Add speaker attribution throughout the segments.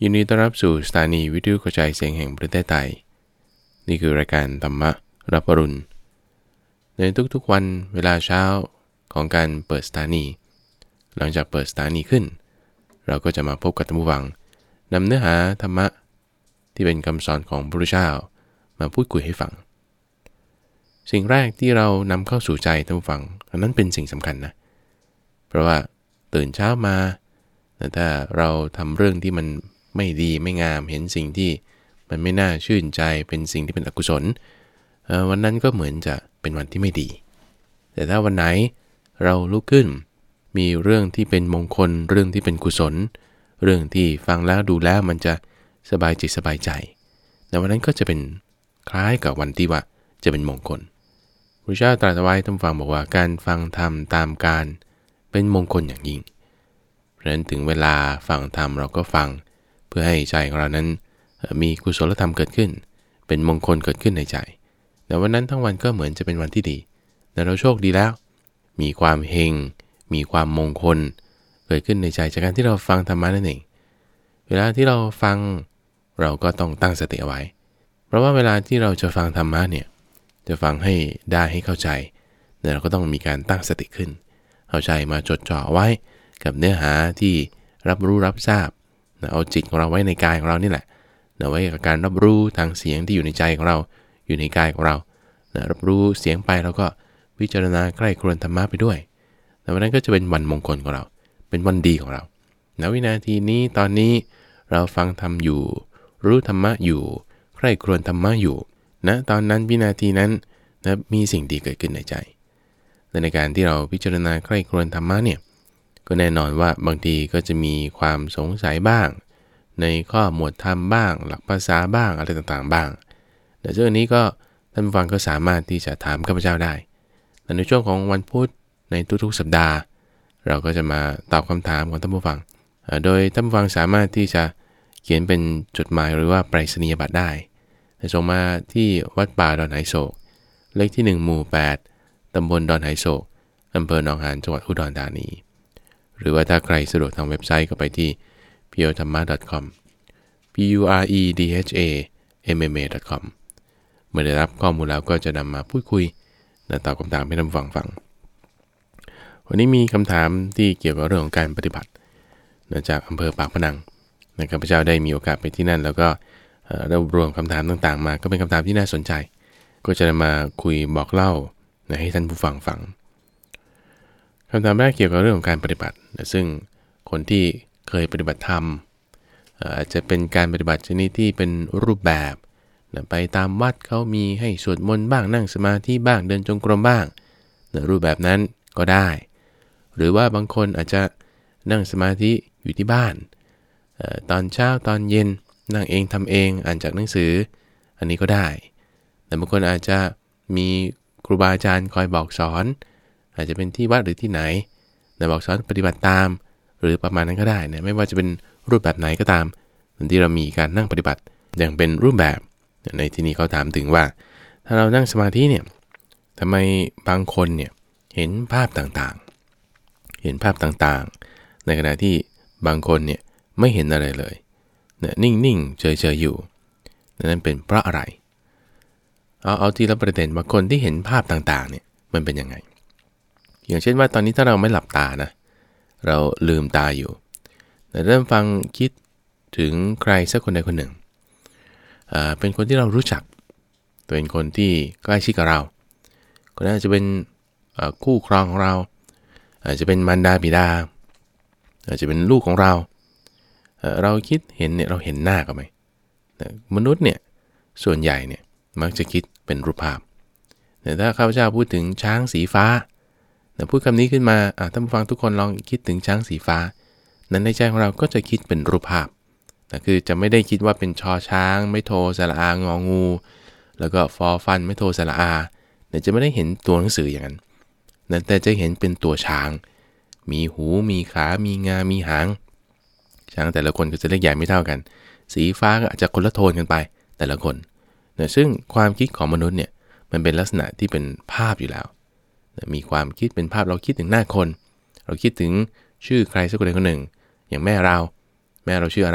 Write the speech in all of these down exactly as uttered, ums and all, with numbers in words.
Speaker 1: ยินดีต้อนรับสู่สถานีวิทยุกระจายเสียงแห่งประเทศไทยนี่คือรายการธรรมรับอรุณในทุกๆวันเวลาเช้าของการเปิดสถานีหลังจากเปิดสถานีขึ้นเราก็จะมาพบกับท่านผู้ฟังนำเนื้อหาธรรมะที่เป็นคำสอนของพระพุทธเจ้ามาพูดคุยให้ฟังสิ่งแรกที่เรานำเข้าสู่ใจท่านผู้ฟังอันนั้นเป็นสิ่งสำคัญนะเพราะว่าตื่นเช้ามาแต่ถ้าเราทำเรื่องที่มันไม่ดีไม่งามเห็นสิ่งที่มันไม่น่าชื่นใจเป็นสิ่งที่เป็นอกุศลวันนั้นก็เหมือนจะเป็นวันที่ไม่ดีแต่ถ้าวันไหนเราลุกขึ้นมีเรื่องที่เป็นมงคลเรื่องที่เป็นกุศลเรื่องที่ฟังแล้วดูแล้วมันจะสบายจิตสบายใจแต่วันนั้นก็จะเป็นคล้ายกับวันที่ว่าจะเป็นมงคลพระเจ้าตรัสไว้ท่านฟังบอกว่าการฟังธรรมตามการเป็นมงคลอย่างยิ่งเพราะฉะนั้นถึงเวลาฟังธรรมเราก็ฟังเพื่อให้ใจของเรานั้นมีกุศลธรรมเกิดขึ้นเป็นมงคลเกิดขึ้นในใจแต่วันนั้นทั้งวันก็เหมือนจะเป็นวันที่ดีแต่เราโชคดีแล้วมีความเฮงมีความมงคลเกิดขึ้นในใจจากการที่เราฟังธรรมะนั่นเองเวลาที่เราฟังเราก็ต้องตั้งสติเอาไว้เพราะว่าเวลาที่เราจะฟังธรรมะเนี่ยจะฟังให้ได้ให้เข้าใจแต่เราก็ต้องมีการตั้งสติขึ้นเอาใจมาจดจ่อไว้กับเนื้อหาที่รับรู้รับทราบเอาจิตของเราไว้ในกายของเรานี่แหละเอาไว้กับการรับรู้ทางเสียงที่อยู่ในใจของเราอยู่ในกายของเรารับรู้เสียงไปแล้วก็พิจารณาใกล้ครวญธรรมะไปด้วยแต่วันนั้นก็จะเป็นวันมงคลของเราเป็นวันดีของเราณวินาทีนี้ตอนนี้เราฟังธรรมอยู่รู้ธรรมะอยู่ใกล้ครวญธรรมะอยู่นะตอนนั้นวินาทีนั้นนะมีสิ่งดีเกิดขึ้นในใจและในการที่เราพิจารณาใกล้ครวญธรรมะเนี่ยก็แน่นอนว่าบางทีก็จะมีความสงสัยบ้างในข้อหมวดธรรมบ้างหลักภาษาบ้างอะไรต่างๆบ้างแต่เรื่องนี้ก็ท่านผู้ฟังก็สามารถที่จะถามข้าพเจ้าได้แต่ในช่วงของวันพุธในทุกๆสัปดาห์เราก็จะมาตอบคำถามของท่านผู้ฟังโดยท่านผู้ฟังสามารถที่จะเขียนเป็นจดหมายหรือว่าไปรษณียบัตรได้ส่งมาที่วัดป่าดอนไหโศกเลขที่หนึ่งหมู่แปดตำบลดอนไหโศกอำเภอหนองหานจังหวัดอุดรธานีหรือว่าถ้าใครสะดวกทางเว็บไซต์ก็ไปที่ พี โอ ธรรมะ ดอท คอม พี ยู อาร์ อี ดี เอช เอ เอ็ม เอ็ม เอ ดอท คอม เมื่อได้รับข้อมูลแล้วก็จะนำมาพูดคุยและตอบคำถามให้ท่านฟังฟังวันนี้มีคำถามที่เกี่ยวกับเรื่องของการปฏิบัติจากอำเภอปากพนังข้าพเจ้าได้มีโอกาสไปที่นั่นแล้วก็รวบรวมคำถามต่างๆมาก็เป็นคำถามที่น่าสนใจก็จะมาคุยบอกเล่าให้ท่านผู้ฟังฟังคำถามแรกเกี่ยวกับเรื่องของการปฏิบัติซึ่งคนที่เคยปฏิบัติธรรมอาจจะเป็นการปฏิบัติชนิดที่เป็นรูปแบบไปตามวัดเขามีให้สวดมนต์บ้างนั่งสมาธิบ้างเดินจงกรมบ้างรูปแบบนั้นก็ได้หรือว่าบางคนอาจจะนั่งสมาธิอยู่ที่บ้านตอนเช้าตอนเย็นนั่งเองทำเองอ่านจากหนังสืออันนี้ก็ได้แต่บางคนอาจจะมีครูบาอาจารย์คอยบอกสอนอาจจะเป็นที่วัดหรือที่ไหนแต่บอกสอนปฏิบัติตามหรือประมาณนั้นก็ได้นะไม่ว่าจะเป็นรูปแบบไหนก็ตามที่เรามีการนั่งปฏิบัติอย่างเป็นรูปแบบในที่นี้เขาถามถึงว่าถ้าเรานั่งสมาธิเนี่ยทำไมบางคนเนี่ยเห็นภาพต่างๆเห็นภาพต่างๆในขณะที่บางคนเนี่ยไม่เห็นอะไรเลยเนี่ยนิ่งๆเฉยๆอยู่นั่นเป็นเพราะอะไรเอาเอาทีละประเด็นว่าคนที่เห็นภาพต่างๆเนี่ยมันเป็นยังไงอย่างเช่นว่าตอนนี้ถ้าเราไม่หลับตานะเราลืมตาอยู่แต่เริ่มฟังคิดถึงใครสักคนใดคนหนึ่งอ่าเป็นคนที่เรารู้จักเป็นคนที่ใกล้ชิดกับเราคนนั้นอาจจะเป็นคู่ครองของเราอาจจะเป็นมารดาบิดาอาจจะเป็นลูกของเราเราคิดเห็นเนี่ยเราเห็นหน้ากันไหมมนุษย์เนี่ยส่วนใหญ่เนี่ยมักจะคิดเป็นรูปภาพแต่ถ้าข้าพเจ้าพูดถึงช้างสีฟ้าพูดคำนี้ขึ้นมาท่านผู้ฟังทุกคนลองคิดถึงช้างสีฟ้านั้นในใจของเราก็จะคิดเป็นรูปภาพแต่คือจะไม่ได้คิดว่าเป็นชอช้างไม่โทสระอางองูแล้วก็ฟอฟันไม่โทสระอาแต่จะไม่ได้เห็นตัวหนังสืออย่างนั้นแต่จะเห็นเป็นตัวช้างมีหูมีขามีงามีหางช้างแต่ละคนก็จะเล็กใหญ่ไม่เท่ากันสีฟ้าก็อาจจะคนละโทนกันไปแต่ละคนนะซึ่งความคิดของมนุษย์เนี่ยมันเป็นลักษณะที่เป็นภาพอยู่แล้วนะมีความคิดเป็นภาพเราคิดถึงหน้าคนเราคิดถึงชื่อใครสักคนใดคนหนึ่งอย่างแม่เราแม่เราชื่ออะไร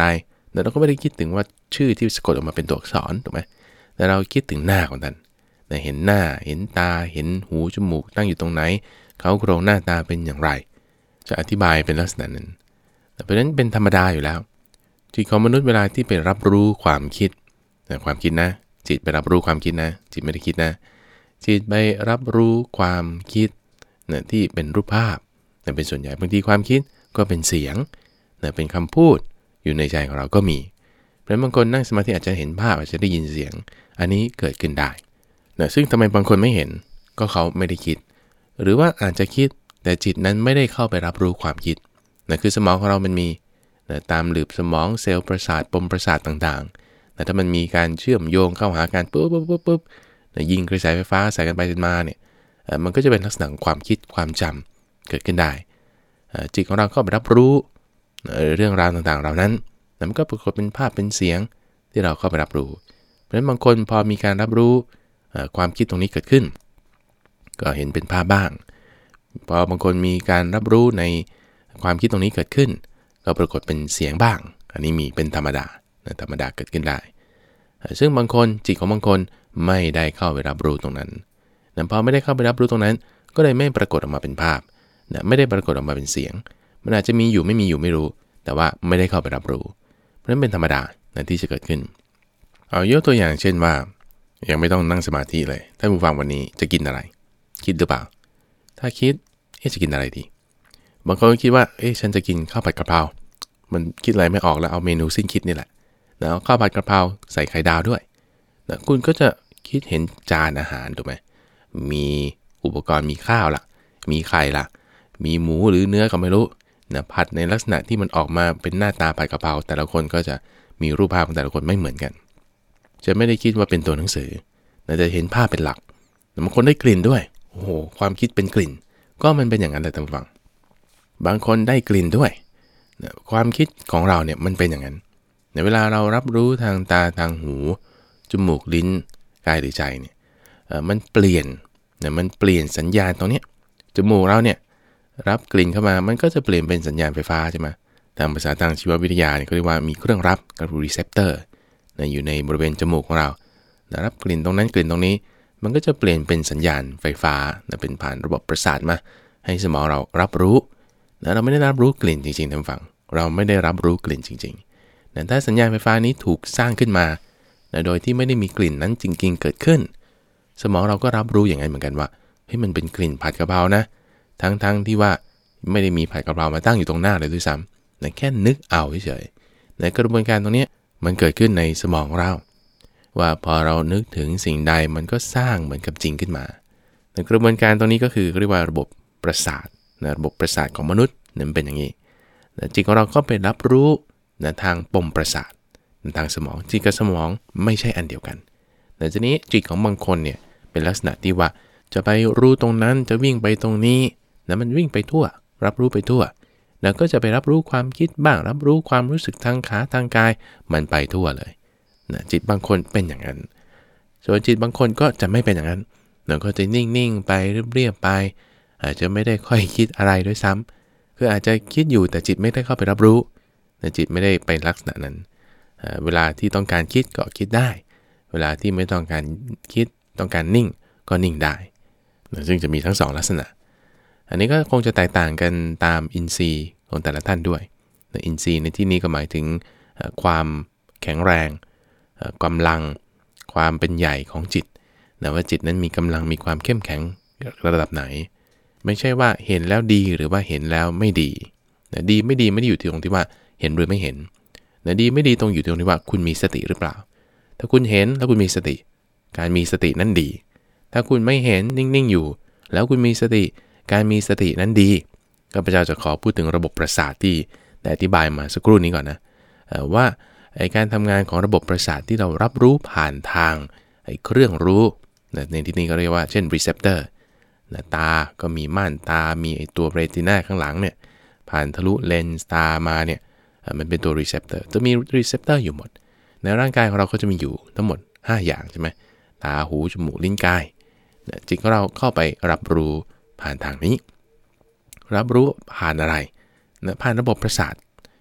Speaker 1: แต่เราก็ไม่ได้คิดถึงว่าชื่อที่สะกดออกมาเป็นตัวอักษรถูกไหมแต่เราคิดถึงหน้าของท่านเห็นหน้าเห็นตาเห็นหูจมูกตั้งอยู่ตรงไหนเขาโครงหน้าตาเป็นอย่างไรจะอธิบายเป็นลักษณะนั้นแต่เพราะนั้นเป็นธรรมดาอยู่แล้วจิตของมนุษย์เวลาที่ไปรับรู้ความคิดนะความคิดนะจิตไปรับรู้ความคิดนะจิตไม่ได้คิดนะจิตไปรับรู้ความคิดนะที่เป็นรูปภาพนะเป็นส่วนใหญ่บางทีความคิดก็เป็นเสียงนะเป็นคำพูดอยู่ในใจของเราก็มีเพราะบางคนนั่งสมาธิอาจจะเห็นภาพอาจจะได้ยินเสียงอันนี้เกิดขึ้นได้นะซึ่งทำไมบางคนไม่เห็นก็เขาไม่ได้คิดหรือว่าอาจจะคิดแต่จิตนั้นไม่ได้เข้าไปรับรู้ความคิดนะคือสมองของเรามันมีนะตามหลืบสมองเซลล์ประสาทปมประสาทต่างๆนะถ้ามันมีการเชื่อมโยงเข้าหากันปุ๊บปุ๊บปุ๊บปุ๊บนะยิงกระแสไฟฟ้าใส่กันไปกันมาเนี่ยมันก็จะเป็นลักษณะของความคิดความจำเกิดขึ้นได้จิตของเราเข้าไปรับรู้เรื่องราวต่างๆเหล่านั้นมันก็ปรากฏเป็นภาพเป็นเสียงที่เราเข้าไปรับรู้เพราะฉะนั้นบางคนพอมีการรับรู้ความคิดตรงนี้เกิดขึ้นก็เห็นเป็นภาพบ้างพอบางคนมีการรับรู้ในความคิดตรงนี้เกิดขึ้นก็ปรากฏเป็นเสียงบ้างอันนี้มีเป็นธรรมดาธรรมดาเกิดขึ้นได้ซึ่งบางคนจิตของบางคนไม่ได้เข้าไปรับรู้ตรงนั้นแต่พอไม่ได้เข้าไปรับรู้ตรงนั้นก็เลยไม่ปรากฏออกมาเป็นภาพไม่ได้ปรากฏออกมาเป็นเสียงมันอาจจะมีอยู่ไม่มีอยู่ไม่รู้แต่ว่าไม่ได้เข้าไปรับรู้เพราะนั้นเป็นธรรมดาที่จะเกิดขึ้นเอายกตัวอย่างเช่นว่ายังไม่ต้องนั่งสมาธิเลยถ้าผู้ฟังวันนี้จะกินอะไรคิดหรือเปล่าถ้าคิดเอ๊ะจะกินอะไรดีบางคนก็คิดว่าเอ๊ะฉันจะกินข้าวผัดกะเพรามันคิดอะไรไม่ออกแล้วเอาเมนูสิ้นคิดนี่แหละแล้วข้าวผัดกะเพราใส่ไข่ดาวด้วยนะคุณก็จะคิดเห็นจานอาหารถูกไหมมีอุปกรณ์มีข้าวล่ะมีไข่ล่ะมีหมูหรือเนื้อก็ไม่รู้นะผัดในลักษณะที่มันออกมาเป็นหน้าตาผัดกะเพราแต่ละคนก็จะมีรูปภาพของแต่ละคนไม่เหมือนกันจะไม่ได้คิดว่าเป็นตัวหนังสือแต่จะเห็นภาพเป็นหลักบางคนได้กลิ่นด้วยโอ้โหความคิดเป็นกลิ่นก็มันเป็นอย่างนั้นเลยท่านผู้ฟังบางคนได้กลิ่นด้วยความคิดของเราเนี่ยมันเป็นอย่างนั้นในเวลาเรารับรู้ทางตาทางหูจมูกลิ้นกายหรือใจเนี่ยมันเปลี่ยนเนี่ยมันเปลี่ยนสัญญาณตรงนี้จมูกเราเนี่ยรับกลิ่นเข้ามามันก็จะเปลี่ยนเป็นสัญญาณไฟฟ้าใช่ไหมตามภาษาทางชีววิทยาเนี่ยเขาเรียกว่ามีเครื่องรับกับ receptor นะอยู่ในบริเวณจมูกของเรานะรับกลิ่นตรงนั้นกลิ่นตรงนี้มันก็จะเปลี่ยนเป็นสัญญาณไฟฟ้านะเป็นผ่านระบบประสาทมาให้สมองเรารับรู้นะเราไม่ได้รับรู้กลิ่นจริงๆท่านฟังเราไม่ได้รับรู้กลิ่นจริงๆแต่ถ้าสัญญาณไฟฟ้านี้ถูกสร้างขึ้นมานะโดยที่ไม่ได้มีกลิ่นนั้นจริงๆเกิดขึ้นสมองเราก็รับรู้อย่างนั้นเหมือนกันว่าเฮ้ยมันเป็นกลิ่นผัดกะเพรานะทั้งๆ ท, ที่ว่าไม่ได้มีผัดกะเพรามาตั้งอยู่ตรงหน้าเลยด้วยซ้ำนะแค่นึกเอาเฉยๆในกระบวนการตรงนี้มันเกิดขึ้นในสมองเราว่าพอเรานึกถึงสิ่งใดมันก็สร้างเหมือนกับจริงขึ้นมาในกระบวนการตรงนี้ก็คือเรียกว่าระบบประสาทนะระบบประสาทของมนุษย์นั้นเป็นอย่างนี้นะจิตของเราก็ไปรับรู้นะทางปมประสาทนะทางสมองจิตกับสมองไม่ใช่อันเดียวกันแต่ทีนี้จิตของบางคนเนี่ยเป็นลักษณะที่ว่าจะไปรู้ตรงนั้นจะวิ่งไปตรงนี้นะมันวิ่งไปทั่วรับรู้ไปทั่วแล้วก็จะไปรับรู้ความคิดบ้างรับรู้ความรู้สึกทางขาทางกายมันไปทั่วเลยนะจิตบางคนเป็นอย่างนั้นส่วนจิตบางคนก็จะไม่เป็นอย่างนั้นแล้วก็จะนิ่งๆไปเรียบๆไปอาจจะไม่ได้ค่อยคิดอะไรด้วยซ้ำคืออาจจะคิดอยู่แต่จิตไม่ได้เข้าไปรับรู้แต่จิตไม่ได้ไปลักษณะนั้นเวลาที่ต้องการคิดก็คิดได้เวลาที่ไม่ต้องการคิดต้องการนิ่งก็นิ่งได้ซึ่งจะมีทั้งสองลักษณะอันนี้ก็คงจะแตกต่างกันตามอินทรีย์ของแต่ละท่านด้วยอินทรีย์ในที่นี้ก็หมายถึงความแข็งแรงกำลังความเป็นใหญ่ของจิตนะว่าจิตนั้นมีกำลังมีความเข้มแข็งระดับไหนไม่ใช่ว่าเห็นแล้วดีหรือว่าเห็นแล้วไม่ดีนะดีไม่ดีไม่ได้อยู่ที่ตรงที่ว่าเห็นหรือไม่เห็นนะดีไม่ดีตรงอยู่ตรงที่ว่าคุณมีสติหรือเปล่าถ้าคุณเห็นแล้วคุณมีสติการมีสตินั้นดีถ้าคุณไม่เห็นนิ่งๆอยู่แล้วคุณมีสติการมีสตินั้นดีข้าพเจ้าจะขอพูดถึงระบบประสาทที่ได้อธิบายมาสักครู่นี้ก่อนนะว่าไอ้การทำงานของระบบประสาทที่เรารับรู้ผ่านทางไอ้เครื่องรู้ในที่นี้ก็เรียกว่าเช่น receptor นะตาก็มีม่านตามีไอ้ตัวเรตินาข้างหลังเนี่ยผ่านทะลุเลนส์ตามาเนี่ยมันเป็นตัว receptor จะมี receptor อยู่หมดในร่างกายของเราก็จะมีอยู่ทั้งหมดห้าอย่างใช่ไหมตาหูจมูกลิ้นกายจิตของเราเข้าไปรับรู้ผ่านทางนี้รับรู้ผ่านอะไรนะผ่านระบบประสาท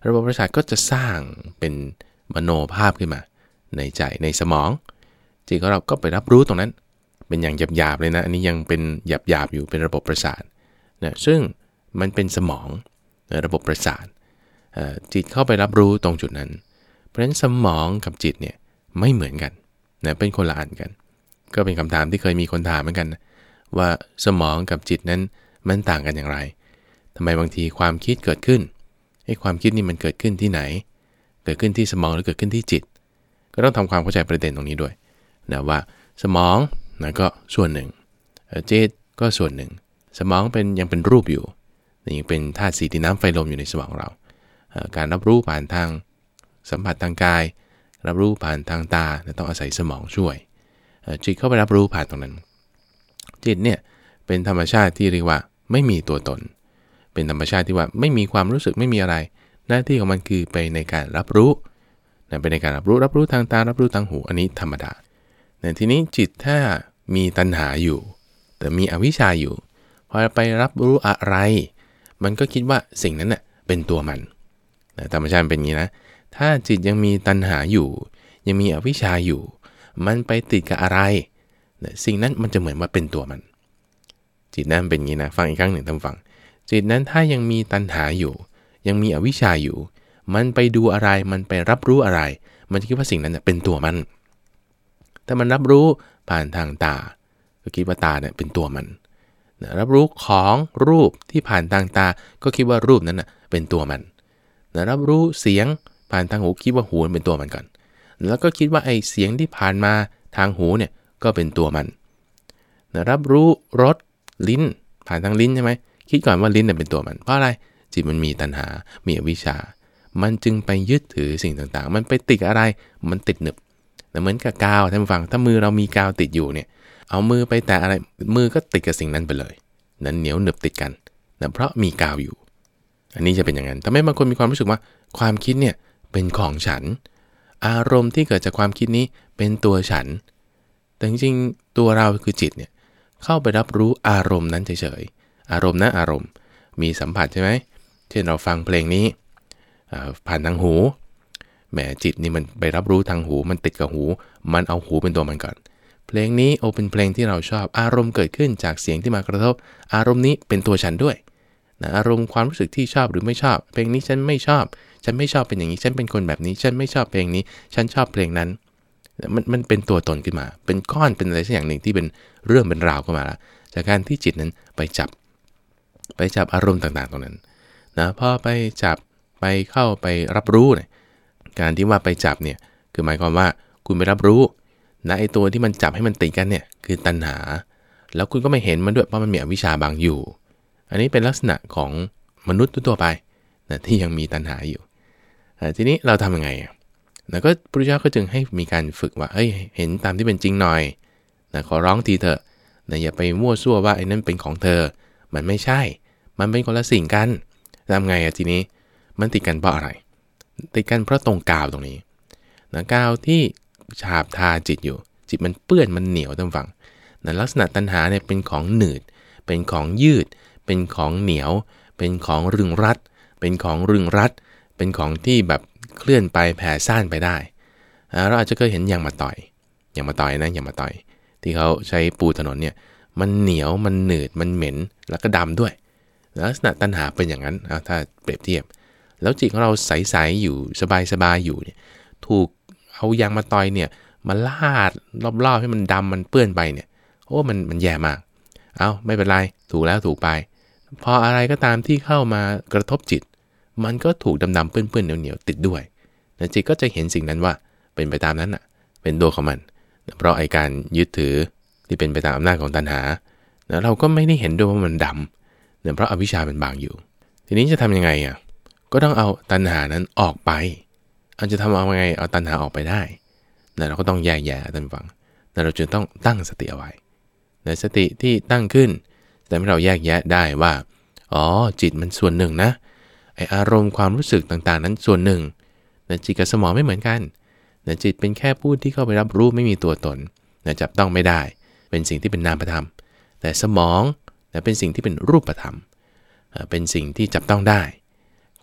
Speaker 1: ระบบประสาทก็จะสร้างเป็นมโนภาพขึ้นมาในใจในสมองจิตของเราก็ไปรับรู้ตรงนั้นเป็นอย่างหยาบๆเลยนะอันนี้ยังเป็นหยาบๆอยู่เป็นระบบประสาทนะซึ่งมันเป็นสมองระบบประสาทจิตเข้าไปรับรู้ตรงจุดนั้นเพราะฉะนั้นสมองกับจิตเนี่ยไม่เหมือนกันนะเป็นคนละอันกันก็เป็นคำถามที่เคยมีคนถามเหมือนกันนะว่าสมองกับจิตนั้นมันต่างกันอย่างไรทำไมบางทีความคิดเกิดขึ้นไอ้ความคิดนี่มันเกิดขึ้นที่ไหนเกิดขึ้นที่สมองหรือเกิดขึ้นที่จิตก็ต้องทำความเข้าใจประเด็นตรงนี้ด้วยนะว่าสมองนะก็ส่วนหนึ่งจิตก็ส่วนหนึ่งสมองเป็นยังเป็นรูปอยู่ยังเป็นธาตุสี่ดินน้ำไฟลมอยู่ในสมองเราการรับรู้ผ่านทางสัมผัสทางกายรับรู้ผ่านทางตาต้องอาศัยสมองช่วยจิตเข้าไปรับรู้ผ่านตรงนั้นจิตเนี่ยเป็นธรรมชาติที่เรียกว่าไม่มีตัวตนเป็นธรรมชาติที่ว่าไม่มีความรู้สึกไม่มีอะไรหน้าที่ของมันคือไปในการรับรู้นะเป็นในการรับรู้รับรู้ทางตารับรู้ทางหูอันนี้ธรรมดาแต่ทีนี้จิตถ้ามีตัณหาอยู่แต่มีอวิชชาอยู่พอไปรับรู้อะไรมันก็คิดว่าสิ่งนั้นน่ะเป็นตัวมันนะธรรมชาติเป็นอย่างนี้นะถ้าจิตยังมีตัณหาอยู่ยังมีอวิชชาอยู่มันไปติดกับอะไรนะสิ่งนั้นมันจะเหมือนว่าเป็นตัวมันจิตนั้นเป็นอย่างนี้นะฟังอีกครั้งหนึ่งท่านฟังจิตนั้นถ้ายังมีตัณหาอยู่ยังมีอวิชชาอยู่มันไปดูอะไรมันไปรับรู้อะไรมันคิดว่าสิ่งนั้นเป็นตัวมันถ้ามันรับรู้ผ่านทางตาก็คิดว่าตาเนี่ยเป็นตัวมันนะรับรู้ของรูปที่ผ่านทางตาก็คิดว่ารูปนั้นนะเป็นตัวมันนะรับรู้เสียงผ่านทางหูคิดว่าหูเป็นตัวมันก่อนแล้วก็คิดว่าไอ้เสียงที่ผ่านมาทางหูเนี่ยก็เป็นตัวมันนะรับรู้รสลิ้นผ่านทางลิ้นใช่ไหมคิดก่อนว่าลิ้นเนี่ยเป็นตัวมันเพราะอะไรจิตมันมีตัณหามีอวิชชามันจึงไปยึดถือสิ่งต่างๆมันไปติดอะไรมันติดหนึบเหมือนกับกาวท่านผู้ฟังถ้ามือเรามีกาวติดอยู่เนี่ยเอามือไปแตะอะไรมือก็ติดกับสิ่งนั้นไปเลยนั้นเหนียวหนึบติดกันนะเพราะมีกาวอยู่อันนี้จะเป็นอย่างนั้นทำให้บางคนมีความรู้สึกว่าความคิดเนี่ยเป็นของฉันอารมณ์ที่เกิดจากความคิดนี้เป็นตัวฉันแต่จริงๆตัวเราคือจิตเนี่ยเข้าไปรับรู้อารมณ์นั้นเฉยๆอารมณ์นะอารมณ์มีสัมผัสใช่ไหมเช่นเราฟังเพลงนี้ผ่านทางหูแหมจิตนี่มันไปรับรู้ทางหูมันติดกับหูมันเอาหูเป็นตัวมันก่อนเพลงนี้โอเป็นเพลงที่เราชอบอารมณ์เกิดขึ้นจากเสียงที่มากระทบอารมณ์นี้เป็นตัวฉันด้วยนะอารมณ์ความรู้สึกที่ชอบหรือไม่ชอบเพลงนี้ฉันไม่ชอบฉันไม่ชอบเป็นอย่างนี้ฉันเป็นคนแบบนี้ฉันไม่ชอบเพลงนี้ฉันชอบเพลงนั้นมันมันเป็นตัวตนขึ้นมาเป็นก้อนเป็นอะไรสักอย่างหนึ่งที่เป็นเรื่องเป็นราวขึ้นมาแล้วจากการที่จิตนั้นไปจับไปจับอารมณ์ต่างๆตรงนั้นนะพอไปจับไปเข้าไปรับรู้เนี่ยการที่ว่าไปจับเนี่ยคือหมายความว่าคุณไปรับรู้นะไอตัวที่มันจับให้มันติดกันเนี่ยคือตัณหาแล้วคุณก็ไม่เห็นมันด้วยเพราะมันมีอวิชชาบังอยู่อันนี้เป็นลักษณะของมนุษย์ทั่วไปนะที่ยังมีตัณหาอยู่ทีนี้เราทำยังไงนะก็พระพุทธเจ้าก็จึงให้มีการฝึกว่าเฮ้ยเห็นตามที่เป็นจริงหน่อยนะขอร้องทีเถอะนะอย่าไปมั่วซั่วว่าไอ้นั่นเป็นของเธอมันไม่ใช่มันเป็นคนละสิ่งกันทำไงอะทีนี้มันติดกันเพราะอะไรติดกันเพราะตรงกาวตรงนี้นะกาวที่ฉาบทาจิตอยู่จิตมันเปื้อนมันเหนียวท่านฟังนะลักษณะตัณหาเนี่ยเป็นของหนืดเป็นของยืดเป็นของเหนียวเป็นของรึงรัดเป็นของรึงรัดเป็นของที่แบบเคลื่อนไปแผ่ซ่านไปได้เราอาจจะเคยเห็นยางมะตอยยางมะตอยนะยางมะตอยที่เขาใช้ปูถนนเนี่ยมันเหนียวมันหนืดมันเหม็นแล้วก็ดำด้วยลักษณะตัณหาเป็นอย่างนั้นถ้าเปรียบเทียบแล้วจิตของเราใสๆอยู่สบายๆอยู่เนี่ยถูกเอายางมะตอยเนี่ยมาลาดรอบๆให้มันดำมันเปื้อนไปเนี่ยโอ้มันมันแย่มากเอาไม่เป็นไรถูกแล้วถูกไปพออะไรก็ตามที่เข้ามากระทบจิตมันก็ถูกดำๆเปื้อนๆเหนียวๆติดด้วยแต่จิตก็จะเห็นสิ่งนั้นว่าเป็นไปตามนั้นน่ะเป็นตัวของมันเพราะไอ้การยึดถือที่เป็นไปตามอำนาจของตัณหาแล้วเราก็ไม่ได้เห็นด้วยว่ามันดำเนี่ยเพราะอวิชชาเป็นบางอยู่ทีนี้จะทำยังไงอ่ะก็ต้องเอาตัณหานั้นออกไปอาจจะทำเอาไงเอาตัณหาออกไปได้แต่เราก็ต้องแยกแยะท่านฟังแต่เราจึงต้องตั้งสติเอาไว้ในสติที่ตั้งขึ้นแต่ให้เราแยกแยะได้ว่าอ๋อจิตมันส่วนหนึ่งนะไออารมณ์ความรู้สึกต่างๆนั้นส่วนหนึ่งแต่จิตกับสมองไม่เหมือนกันแต่จิตเป็นแค่ผู้ที่เข้าไปรับรู้ไม่มีตัวตนแต่จับต้องไม่ได้เป็นสิ่งที่เป็นนามธรรมแต่สมองแต่เป็นสิ่งที่เป็นรูปธรรมเป็นสิ่งที่จับต้องได้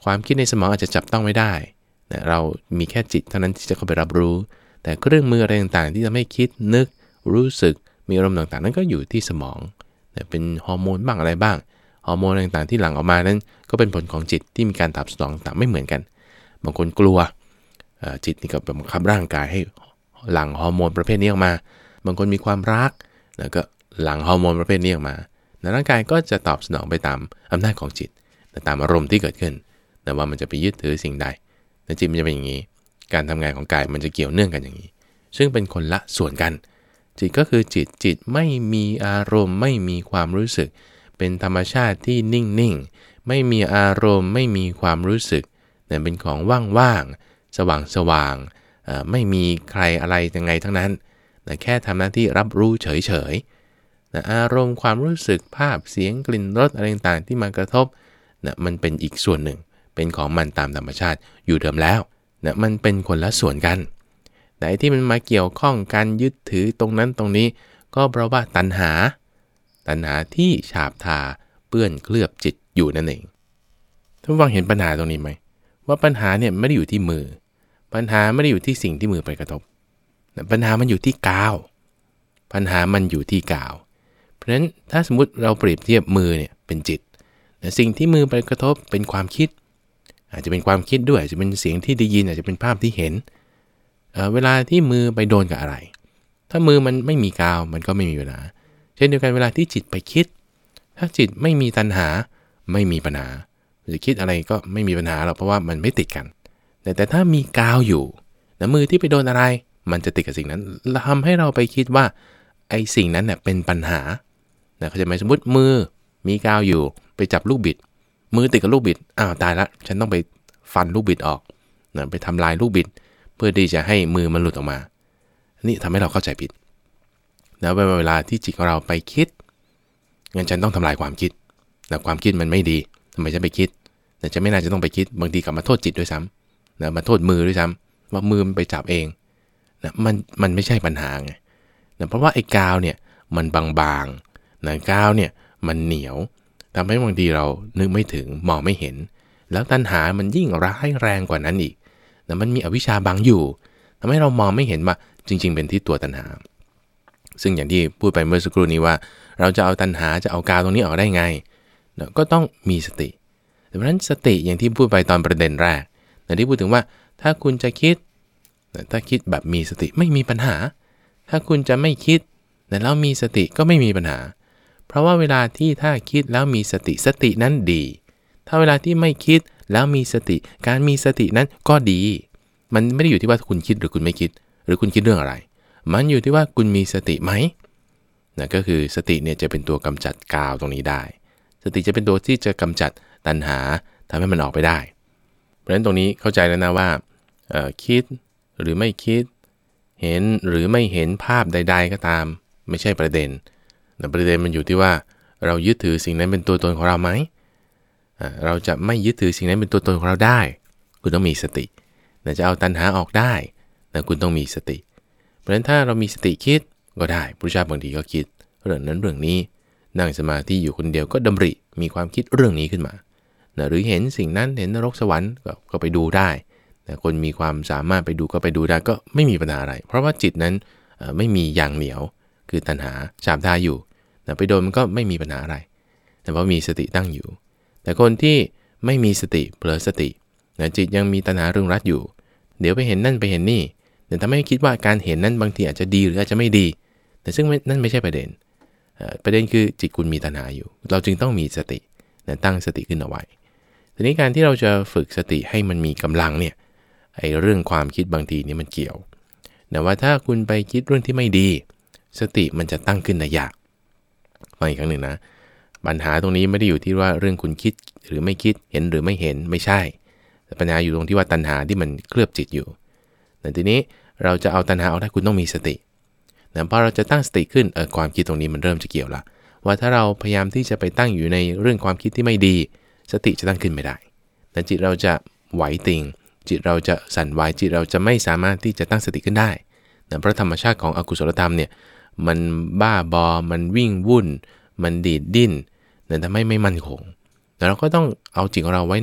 Speaker 1: ความคิดในสมองอาจจะจับต้องไม่ได้นะเรามีแค่จิตเท่านั้นที่จะเข้าไปรับรู้แต่เครื่องมืออะไรต่างๆที่ทำให้คิดนึกรู้สึกมีอารมณ์ต่างๆนั้นก็อยู่ที่สมองนะเป็นฮอร์โมนบ้างอะไรบ้างฮอร์โมนต่างๆที่หลั่งออกมานั้นก็เป็นผลของจิตที่มีการตอบสนองต่างๆไม่เหมือนกันบางคนกลัวจิตนี่ก็บังคับร่างกายให้หลั่งฮอร์โมนประเภทนี้ออกมาบางคนมีความรักแล้วก็หลั่งฮอร์โมนประเภทนี้ออกมาร่างกายก็จะตอบสนองไปตามอำนาจของจิตตามอารมณ์ที่เกิดขึ้นแต่ว่ามันจะไปยึดถือสิ่งใดแต่จิตมันจะเป็นอย่างนี้การทำงานของกายมันจะเกี่ยวเนื่องกันอย่างนี้ซึ่งเป็นคนละส่วนกันจิตก็คือจิตจิตไม่มีอารมณ์ไม่มีความรู้สึกเป็นธรรมชาติที่นิ่งๆไม่มีอารมณ์ไม่มีความรู้สึกแต่เป็นของว่างๆสว่างๆไม่มีใครอะไรยังไงทั้งนั้นแต่แค่ทำหน้าที่รับรู้เฉยๆนะอารมณ์ความรู้สึกภาพเสียงกลิ่นรสอะไรต่างๆที่มากระทบนะมันเป็นอีกส่วนหนึ่งเป็นของมันตามธรรมชาติอยู่เดิมแล้วนะมันเป็นคนละส่วนกันแต่ที่มันมาเกี่ยวข้องกันยึดถือตรงนั้นตรงนี้ก็เพราะว่าตัณหาตัณหาที่ฉาบทาเปื้อนเคลือบจิตอยู่นั่นเองท่านฟังเห็นปัญหาตรงนี้ไหมว่าปัญหาเนี่ยไม่ได้อยู่ที่มือปัญหาไม่ได้อยู่ที่สิ่งที่มือไปกระทบปัญหามันอยู่ที่กาวปัญหามันอยู่ที่กาวเพราะฉะนั้นถ้าสมมุติเราเปรียบเทียบมือเนี่ยเป็นจิตแต่สิ่งที่มือไปกระทบเป็นความคิดอาจจะเป็นความคิดด้วยอาจจะเป็นเสียงที่ได้ยินอาจจะเป็นภาพที่เห็น เ, เวลาที่มือไปโดนกับอะไรถ้ามือมันไม่มีกาวมันก็ไม่มีปัญหาเช่นเดียวกันเวลาที่จิตไปคิดถ้าจิตไม่มีตัณหาไม่มีปัญหาหรือคิดอะไรก็ไม่มีปัญหาหรอกเพราะว่ามันไม่ติดกันแต่แต่ถ้ามีกาวอยู่แล้วมือที่ไปโดนอะไรมันจะติดกับสิ่งนั้นทำให้เราไปคิดว่าไอ้สิ่งนั้นเนี่ยเป็นปัญหานะเขาจะหมายสมมติมือมีกาวอยู่ไปจับลูกบิดมือติดกับลูกบิดอ้าวตายละฉันต้องไปฟันลูกบิดออกนะไปทำลายลูกบิดเพื่อที่จะให้มือมันหลุดออกมานี่ทำให้เราเข้าใจผิดนะเวลาที่จิตของเราไปคิดงั้นฉันต้องทำลายความคิดแต่ความคิดมันไม่ดีทำไมฉันไปคิดแต่จะไม่น่าจะต้องไปคิดบางทีกลับมาโทษจิตด้วยซ้ำนะมาโทษมือด้วยซ้ำว่ามือมันไปจับเองนะมันมันไม่ใช่ปัญหาไงนะเพราะว่าไอ้กาวเนี่ยมันบางๆนะกาวเนี่ยมันเหนียวทำให้บางทีเรานึกไม่ถึงมองไม่เห็นแล้วตัณหามันยิ่งร้ายแรงกว่านั้นอีกนะมันมีอวิชชาบังอยู่ทำให้เรามองไม่เห็นว่าจริงๆเป็นที่ตัวตัณหาซึ่งอย่างที่พูดไปเมื่อสักครู่นี้ว่าเราจะเอาตัณหาจะเอากาวตรงนี้ออกได้ไงนะก็ต้องมีสติดังนั้นสติอย่างที่พูดไปตอนประเด็นแรกนะที่พูดถึงว่าถ้าคุณจะคิดนะถ้าคิดแบบมีสติไม่มีปัญหาถ้าคุณจะไม่คิดนะแล้วมีสติก็ไม่มีปัญหาเพราะว่าเวลาที่ถ้าคิดแล้วมีสติสตินั้นดีถ้าเวลาที่ไม่คิดแล้วมีสติการมีสตินั้นก็ดีมันไม่ได้อยู่ที่ว่าคุณคิดหรือคุณไม่คิดหรือคุณคิดเรื่องอะไรมันอยู่ที่ว่าคุณมีสติไหมนะก็คือสติเนี่ยจะเป็นตัวกำจัดกาวตรงนี้ได้สติจะเป็นตัวที่จะกำจัดตัณหาทำให้มันออกไปได้เพราะฉะนั้นตรงนี้เข้าใจแล้วนะว่าคิดหรือไม่คิดเห็นหรือไม่เห็นภาพใดๆก็ตามไม่ใช่ประเด็นแต่ประเด็นมันอยู่ที่ว่าเรายึดถือสิ่งนั้นเป็นตัวตนของเราไหมเราจะไม่ยึดถือสิ่งนั้นเป็นตัวตนของเราได้คุณต้องมีสติจะเอาตัณหาออกได้แต่คุณต้องมีสติเพราะฉะนั้นถ้าเรามีสติคิดก็ได้พุทธเจ้าบางทีก็คิดเรื่องนั้นเรื่องนี้นั่งสมาธิอยู่คนเดียวก็ดำริมีความคิดเรื่องนี้ขึ้นมาหรือเห็นสิ่งนั้นเห็นนรกสวรรค์ก็ไปดูได้แต่คนมีความสามารถไปดูก็ไปดูได้ก็ไม่มีปัญหาอะไรเพราะว่าจิตนั้นไม่มีอย่างเหนียวคือตัณหาฉาบทาอยู่แต่ไปโดนมันก็ไม่มีปัญหาอะไรแต่ว่ามีสติตั้งอยู่แต่คนที่ไม่มีสติเผลอสติจิตยังมีตัณหาเรื่องรัดอยู่เดี๋ยวไปเห็นนั่นไปเห็นนี่แต่ทำให้คิดว่าการเห็นนั้นบางทีอาจจะดีหรืออาจจะไม่ดีแต่ซึ่งนั่นไม่ใช่ประเด็นประเด็นคือจิตคุณมีตัณหาอยู่เราจึงต้องมีสติตั้งสติขึ้นเอาไว้ทีนี้การที่เราจะฝึกสติให้มันมีกำลังเนี่ยไอ้เรื่องความคิดบางทีนี่มันเกี่ยวแต่ว่าถ้าคุณไปคิดเรื่องที่ไม่ดีสติมันจะตั้งขึ้นได้ยากฟังอีกครั้งหนึ่งนะปัญหาตรงนี้ไม่ได้อยู่ที่ว่าเรื่องคุณคิดหรือไม่คิดเห็นหรือไม่เห็นไม่ใช่แต่ปัญหาอยู่ตรงที่ว่าตัณหาที่มันเคลือบจิตอยู่แต่ทีนี้เราจะเอาตัณหาออกได้คุณต้องมีสติแต่พอเราจะตั้งสติขึ้นเออความคิดตรงนี้มันเริ่มจะเกี่ยวละว่าถ้าเราพยายามที่จะไปตั้งอยู่ในเรื่องความคิดที่ไม่ดีสติจะตั้งขึ้นไม่ได้แต่จิตเราจะไหวติงจิตเราจะสั่นไหวจิตเราจะไม่สามารถที่จะตั้งสติขึ้นได้แต่เพราะธรรมชาติของอกุศลธรรมเนี่ยมันบ้าบอมันวิ่งวุ่นมันดีดดิ้นแต่ทำให้ไม่มั่นคงแต่เราก็ต้องเอาจิตของเราไว้ใน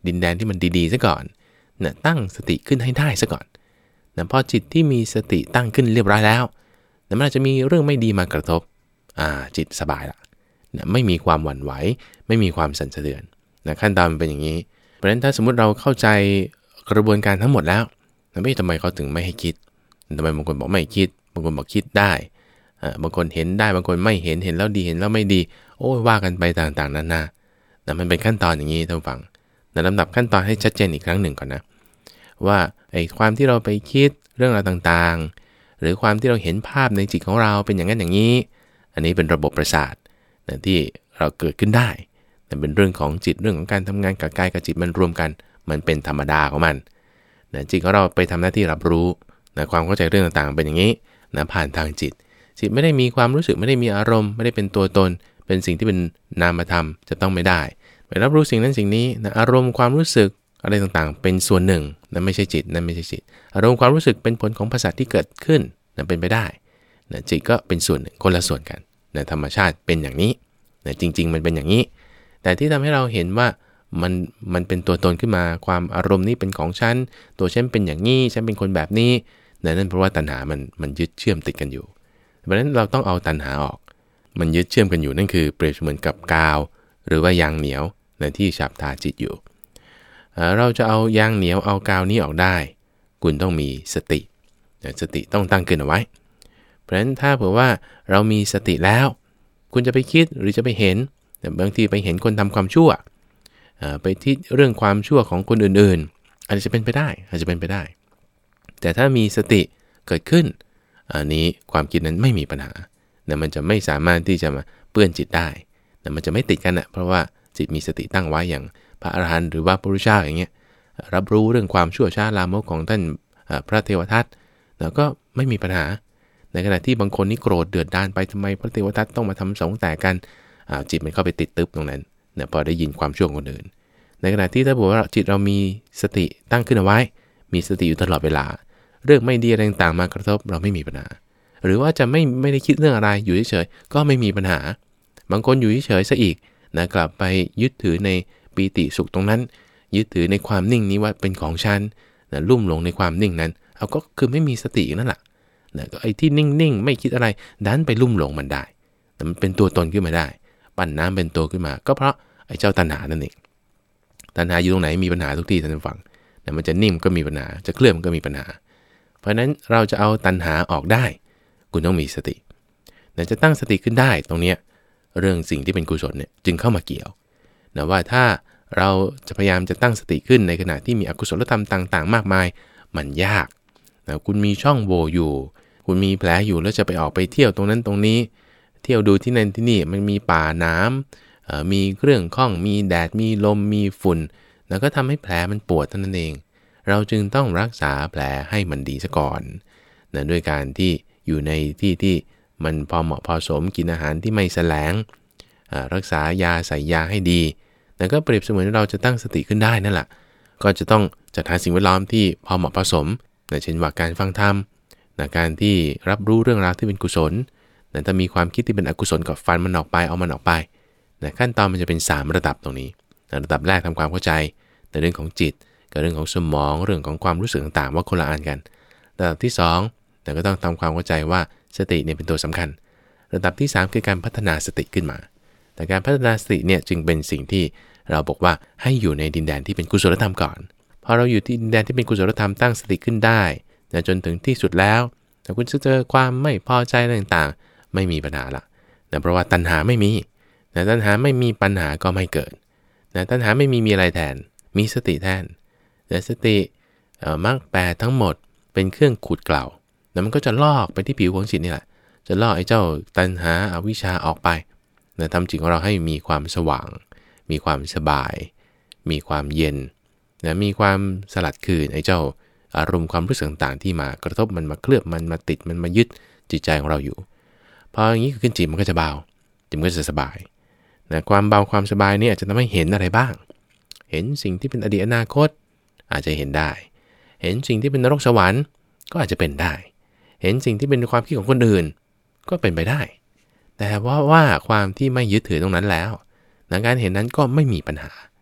Speaker 1: ดินแดนที่มันดีๆซะก่อนนะตั้งสติขึ้นให้ได้ซะก่อนนะพอจิตที่มีสติตั้งขึ้นเรียบร้อยแล้วนะมันอาจจะมีเรื่องไม่ดีมากระทบอ่าจิตสบายละนะไม่มีความหวั่นไหวไม่มีความสั่นสะเทือนนะขั้นตอนมันเป็นอย่างนี้เพราะฉะนั้นถ้าสมมุติเราเข้าใจกระบวนการทั้งหมดแล้วนะไม่ทำไมเขาถึงไม่ให้คิดทำไมบางคนบอกไม่คิดบางคนบอกคิดได้อ่าบางคนเห็นได้บางคนไม่เห็นเห็นแล้วดีเห็นแล้วไม่ดีโอ้ยว่ากันไปต่างๆนานานะมันเป็นขั้นตอนอย่างนี้ท่านผู้ฟังนะลำดับขั้นตอนให้ชัดเจนอีกครั้งหนึ่งก่อนนะว่าไอ้ความที่เราไปคิดเรื่องราวต่างๆหรือความที่เราเห็นภาพในจิตของเราเป็นอย่างนั้นอย่างนี้อันนี้เป็นระบบประสาทนะที่เราเกิดขึ้นได้แต่เป็นเรื่องของจิตเรื่องของการทำงานกับกายกับจิตมันรวมกันมันเป็นธรรมดาของมันนะจิตของเราไปทำหน้าที่รับรู้นะความเข้าใจเรื่องต่างๆเป็นอย่างนี้นะผ่านทางจิตจิตไม่ได้มีความรู้สึกไม่ได้มีอารมณ์ไม่ได้เป็นตัวตนเป็นสิ่งที่เป็นนามธรรมจะต้องไม่ได้ไปรับรู้สิ่งนั้นสิ่งนี้นะอารมณ์ความรู้สึกอะไรต่างๆเป็นส่วนหนึ่งนั่นไม่ใช่จิตนั่นไม่ใช่จิตอารมณ์ความรู้สึกเป็นผลของภาษาที่เกิดขึ้นนั่นเป็นไปได้นะจิตก็เป็นส่วนหนึ่งคนละส่วนกันนะธรรมชาติเป็นอย่างนี้นะจริงๆมันเป็นอย่างนี้แต่ที่ทำให้เราเห็นว่ามันมันเป็นตัวตนขึ้นมาความอารมณ์นี้เป็นของฉันตัวฉันเป็นอย่างนี้ฉันเป็นคนแบบนี้นั่นเพราะว่าตัณหามันมันยึดเชื่อมติดกันอยู่เพราะฉะนั้นเราต้องเอาตัณหาออกมันยึดเชื่อมกันอยู่นั่นคือเปรียบเสมือนกับกาวหรือว่ายางเหนียวในที่ฉาบทาจิตอยู่เราจะเอายางเหนียวเอากาวนี้ออกได้คุณต้องมีสติสติต้องตั้งขึ้นเอาไว้เพราะฉะนั้นถ้าเผื่อว่าเรามีสติแล้วคุณจะไปคิดหรือจะไปเห็นแต่บางทีไปเห็นคนทำความชั่วไปที่เรื่องความชั่วของคนอื่นๆอาจจะเป็นไปได้อาจจะเป็นไปได้แต่ถ้ามีสติเกิดขึ้นอันนี้ความคิดนั้นไม่มีปัญหาแต่มันจะไม่สามารถที่จะมาเปื้อนจิตได้แต่มันจะไม่ติดกันอ่ะเพราะว่าจิตมีสติตั้งไว้อย่างพระอรหันต์หรือว่าพระพุทธเจ้าอย่างเงี้ยรับรู้เรื่องความชั่วช้าลามกของท่านพระเทวทัตแล้วก็ไม่มีปัญหาในขณะที่บางคนนี่โกรธเดือดดาลไปทำไมพระเทวทัตต้องมาทำสงฆ์แตกกันจิตมันเข้าไปติดตึ๊บตรงนั้นเนี่ยพอได้ยินความชั่วของคนอื่นในขณะที่ถ้าบอกว่าจิตเรามีสติตั้งขึ้นเอาไว้มีสติอยู่ตลอดเวลาเรื่องไม่ดีอะไรต่างๆมากระทบเราไม่มีปัญหาหรือว่าจะไม่ไม่ได้คิดเรื่องอะไรอยู่เฉยๆก็ไม่มีปัญหาบางคนอยู่เฉยๆซะอีกนะกลับไปยึดถือในปีติสุขตรงนั้นยึดถือในความนิ่งนี้ว่าเป็นของฉันนะลุ่มหลงในความนิ่งนั้นเอาก็คือไม่มีสตินั่นแหละนะก็ไอ้ที่นิ่งๆไม่คิดอะไรดันไปลุ่มหลงมันได้แต่มันเป็นตัวตนขึ้นมาได้ปั่นน้ำเป็นตัวขึ้นมาก็เพราะไอ้เจ้าตัณหานั่นเองตัณหาอยู่ตรงไหนมีปัญหาทุกที่ท่านผู้ฟังแต่มันจะนิ่มก็มีปัญหาจะเคลื่อนก็มีปัญหาเพราะฉะนั้นเราจะเอาตัณหาออกได้คุณต้องมีสติแต่จะตั้งสติขึ้นได้ตรงนี้เรื่องสิ่งที่เป็นกุศลเนี่ยจึงเข้ามาเกี่ยวนะว่าถ้าเราจะพยายามจะตั้งสติขึ้นในขณะที่มีอกุศลธรรมต่างๆมากมายมันยากนะคุณมีช่องโหว่อยู่คุณมีแผลอยู่แล้วจะไปออกไปเที่ยวตรงนั้นตรงนี้เที่ยวดูที่นั่นที่นี่มันมีป่าน้ำมีเครื่องข้องมีแดดมีลมมีฝุ่นแล้วก็ทำให้แผลมันปวดเท่านั้นเองเราจึงต้องรักษาแผลให้มันดีซะก่อนนะด้วยการที่อยู่ในที่ที่มันพอเหมาะพอสมกินอาหารที่ไม่แสลงรักษายาใส่ยาให้ดีแล้วก็เปรียบเสมือนเราจะตั้งสติขึ้นได้นั่นแหละก็จะต้องจัดหาสิ่งแวดล้อมที่พอเหมาะพอสมนะเช่นว่าการฟังธรรมนะการที่รับรู้เรื่องราวที่เป็นกุศลนะถ้ามีความคิดที่เป็นอกุศลก็ฟันมันออกไปเอามันออกไปนะขั้นตอนมันจะเป็นสามระดับตรงนี้นะระดับแรกทำความเข้าใจในเรื่องของจิตกับเรื่องของสมองเรื่องของความรู้สึกต่างๆว่าคนละอันกันระดับที่สองแต่ก็ต้องทำความเข้าใจว่าสติเนี่ยเป็นตัวสำคัญระดับที่สามคือการพัฒนาสติขึ้นมาแต่การพัฒนาสติเนี่ยจึงเป็นสิ่งที่เราบอกว่าให้อยู่ในดินแดนที่เป็นกุศลธรรมก่อนพอเราอยู่ที่ดินแดนที่เป็นกุศลธรรมตั้งสติขึ้นได้แต่จนถึงที่สุดแล้วแต่คุณจะเจอความไม่พอใจต่างๆไม่มีปัญหาละนะเพราะว่าตัณหาไม่มีแต่ตัณหาไม่มีปัญหาก็ไม่เกิดนะตัณหาไม่มีมีอะไรแทนมีสติแทนแต่สติมรรคแปดทั้งหมดเป็นเครื่องขูดเกลาแล้วมันก็จะลอกไปที่ผิวของจิตนี่แหละจะลอกไอ้เจ้าตัณหาอวิชชาออกไปนะทำจิตของเราให้มีความสว่างมีความสบายมีความเย็นนะมีความสลัดคืนไอ้เจ้าอารมณ์ความรู้สึกต่างๆที่มากระทบมันมาเคลือบมันมาติดมันมายึดจิตใจของเราอยู่พออย่างนี้ขึ้นจิตมันก็จะเบาจิตมันก็จะสบายนะความเบาความสบายนี่อาจจะทำให้เห็นอะไรบ้างเห็นสิ่งที่เป็นอดีตอนาคตอาจจะเห็นได้เห็นสิ่งที่เป็นนรกสวรรค์ก็อาจจะเป็นได้เห็นสิ่งที่เป็นความคิดของคนอื่นก็เป็นไปได้แต่ว่าว่าความที่ไม่ยึดถือตรงนั้นแล้วในการเห็นนั้นก็ไม่มีปัญหา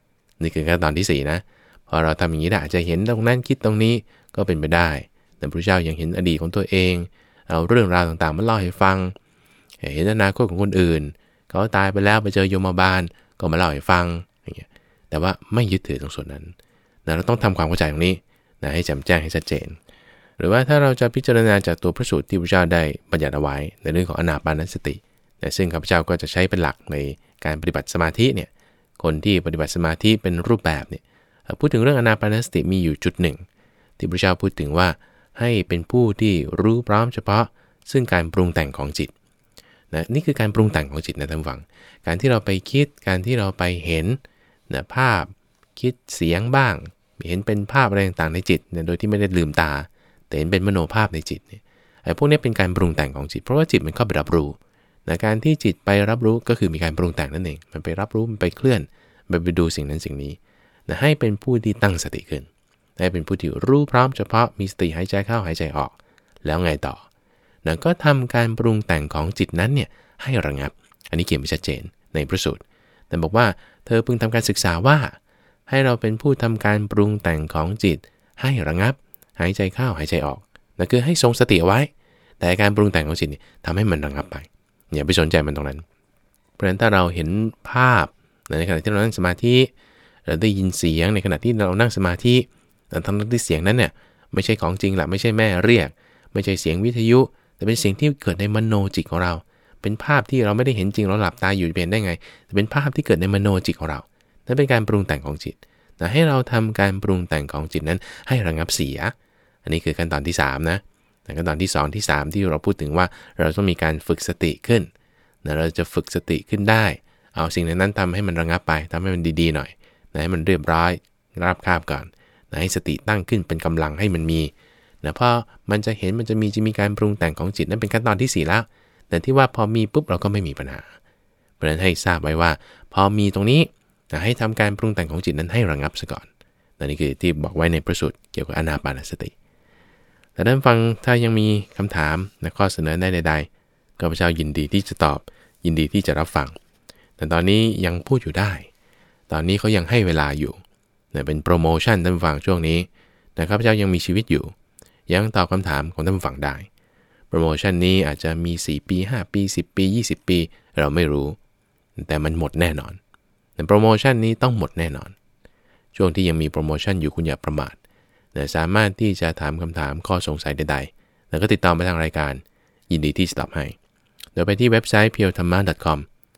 Speaker 1: นี่คือขั้นตอนที่สี่นะพอเราทำอย่างนี้ได้อาจจะเห็นตรงนั้นคิดตรงนี้ก็เป็นไปได้แต่พระเจ้ายังเห็นอดีตของตัวเองเอาเรื่องราวต่างๆมาเล่าให้ฟังเห็นอนาคตของคนอื่นเขาตายไปแล้วไปเจอโยมบาลก็มาเล่าให้ฟังอย่างเงี้ยแต่ว่าไม่ยึดถือตรงส่วนนั้นนะเราต้องทำความเข้าใจตรงนี้นะให้แจ่มแจ้งให้ชัดเจนหรือว่าถ้าเราจะพิจารณาจากตัวพระสูตรที่พระเจ้าได้บัญญัติเอาไว้ในเรื่องของอานาปานสตินะซึ่งข้าพเจ้าก็จะใช้เป็นหลักในการปฏิบัติสมาธิเนี่ยคนที่ปฏิบัติสมาธิเป็นรูปแบบเนี่ยพูดถึงเรื่องอานาปานสติมีอยู่จุดหนึ่งที่พระเจ้าพูดถึงว่าให้เป็นผู้ที่รู้พร้อมเฉพาะซึ่งการปรุงแต่งของจิตนะนี่คือการปรุงแต่งของจิตนะท่านผู้ฟังการที่เราไปคิดการที่เราไปเห็นนะภาพคิดเสียงบ้างเห็นเป็นภาพอะไรต่างๆในจิตเนี่ยโดยที่ไม่ได้ลืมตาแต่เห็นเป็นมโนภาพในจิตเนี่ยไอ้พวกนี้เป็นการปรุงแต่งของจิตเพราะว่าจิตมันเข้าไปรับรู้นะการที่จิตไปรับรู้ก็คือมีการปรุงแต่งนั่นเองมันไปรับรู้มันไปเคลื่อนมันไปดูสิ่งนั้นสิ่งนี้นะให้เป็นผู้ที่ตั้งสติขึ้นให้เป็นผู้ที่รู้พร้อมเฉพาะมีสติหายใจเข้าหายใจออกแล้วไงต่อนะก็ทำการปรุงแต่งของจิตนั้นเนี่ยให้ระงับอันนี้เขียนไว้ชัดเจนในพระสูตรแต่บอกว่าเธอพึงทำการศึกษาว่าให้เราเป็นผู้ทำการปรุงแต่งของจิตให้ระงับหายใจเข้าหายใจออกนั่นคือให้ทรงสติเอาไว้แต่การปรุงแต่งของจิตเนี่ยทำให้มันระงับไปอย่าไปสนใจมันตรงนั้นเพราะฉะนั้นถ้าเราเห็นภาพในขณะที่เรานั่งสมาธิเราได้ยินเสียงในขณะที่เรานั่งสมาธิทั้งที่เสียงนั้นเนี่ยไม่ใช่ของจริงแหละไม่ใช่แม่เรียกไม่ใช่เสียงวิทยุแต่เป็นเสียงที่เกิดในมโนจิตของเราเป็นภาพที่เราไม่ได้เห็นจริงเราหลับตาอยู่เป็นได้ไงแต่เป็นภาพที่เกิดในมโนจิตของเรานั่นเป็นการปรุงแต่งของจิตแต่ให้เราทำการปรุงแต่งของจิตนั้นให้ระงับเสียอันนี้คือขั้นตอนที่สามนะแต่ขั้นตอนที่สองที่สามที่เราพูดถึงว่าเราต้องมีการฝึกสติขึ้นนะเราจะฝึกสติขึ้นได้เอาสิ่งนั้นทำให้มันระงับไปทำให้มันดีๆหน่อยนะให้มันเรียบร้อยราบคาบก่อนนะให้สติตั้งขึ้นเป็นกำลังให้มันมีนะพอมันจะเห็นมันจะมีจะมีการปรุงแต่งของจิตนั่นเป็นขั้นตอนที่สี่แล้วแต่ที่ว่าพอมีปุ๊บเราก็ไม่มีปัญหาเพราะฉะนั้นให้ทราบไว้ว่าพอมีตรงนี้นะให้ทำการปรุงแต่งของจิตนั้นให้ระงับซะก่อนนี่คือที่บอกไว้ในพระสูตรเกี่ยวกับอานาปานสติแต่ท่านฟังถ้ายังมีคำถามนะข้อเสนอได้ใดๆข้าพเจ้ายินดีที่จะตอบยินดีที่จะรับฟังแต่ตอนนี้ยังพูดอยู่ได้ตอนนี้เขายังให้เวลาอยู่นะเป็นโปรโมชั่นท่านฟังช่วงนี้แต่ข้าพเจ้ายังมีชีวิตอยู่ยังตอบคำถามของท่านฟังได้โปรโมชั่นนี้อาจจะมีสี่ปีห้าปีสิบปียี่สิบปีเราไม่รู้แต่มันหมดแน่นอนแต่โปรโมชั่นนี้ต้องหมดแน่นอนช่วงที่ยังมีโปรโมชั่นอยู่คุณอย่าประมาทนะสามารถที่จะถามคำถามข้อสงสัยใดๆแล้วก็ติดต่อมาทางรายการยินดีที่จะตอบให้เดี๋ยวไปที่เว็บไซต์ เพียวธรรมะ ดอท คอม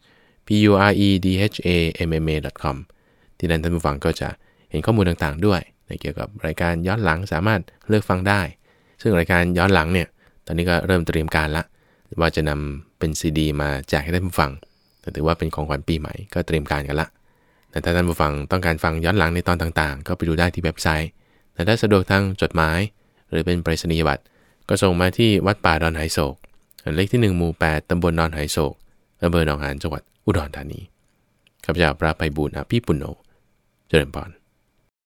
Speaker 1: p u r e d h a m m a ดอท คอม ที่นั่นท่านผู้ฟังก็จะเห็นข้อมูลต่างๆด้วยเกี่ยวกับรายการย้อนหลังสามารถเลือกฟังได้ซึ่งรายการย้อนหลังเนี่ยตอนนี้ก็เริ่มเตรียมการละว่าจะนำเป็นซีดีมาแจกให้ท่านผู้ฟังแต่ถือว่าเป็นของขวัญปีใหม่ก็เตรียมการกันละแต่ถ้าท่านผู้ฟังต้องการฟังย้อนหลังในตอนต่างๆก็ไปดูได้ที่เว็บไซต์แต่ถ้าสะดวกทางจดหมายหรือเป็นไปรษณียบัตรก็ส่งมาที่วัดป่าดอนไหโศกเลขที่หนึ่งหมู่แปดตำบลดอนไหโศกอำเภอหนองหานจังหวัดอุดรธานีข้าพเจ้าพระไพบูลย์อภิปุณโญเจริญพร